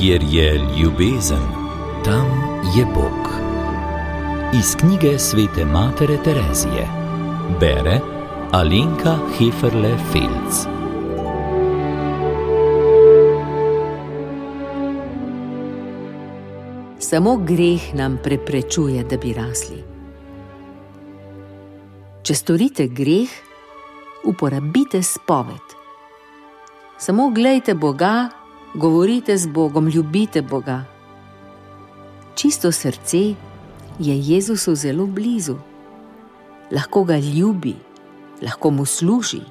Kjer je ljubezen, tam je Bog. Iz knjige svete matere Terezije. Bere Alenka Heferle-Felc. Samo greh nam preprečuje, da bi rasli. Če storite greh, uporabite spoved. Samo glejte Boga, govorite z Bogom, ljubite Boga. Čisto srce je Jezusu zelo blizu. Lahko ga ljubi, lahko mu služi.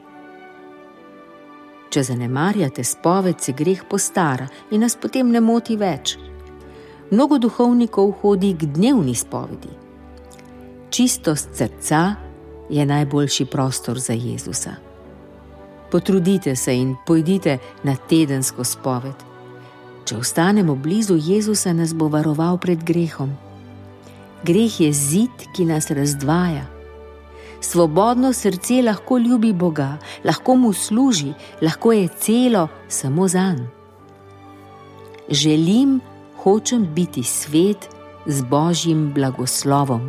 Če zanemarjate spoved, se greh postara in nas potem ne moti več. Mnogo duhovnikov hodi k dnevni spovedi. Čistost srca je najboljši prostor za Jezusa. Potrudite se in pojdite na tedensko spoved. Če ostanemo blizu Jezusa, nas bo varoval pred grehom. Greh je zid, ki nas razdvaja. Svobodno srce lahko ljubi Boga, lahko mu služi, lahko je celo samo zanj. Hočem biti svet z Božjim blagoslovom.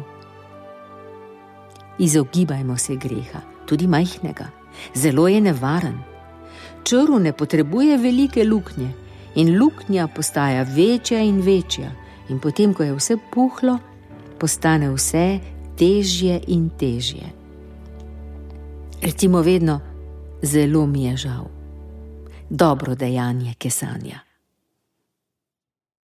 Izogibajmo se greha, tudi majhnega. Zelo je nevaren. Črv ne potrebuje velike luknje in luknja postaja večja in večja. In potem, ko je vse puhlo, postane vse težje in težje. Recimo vedno, zelo mi je žal. Dobro dejanje kesanja.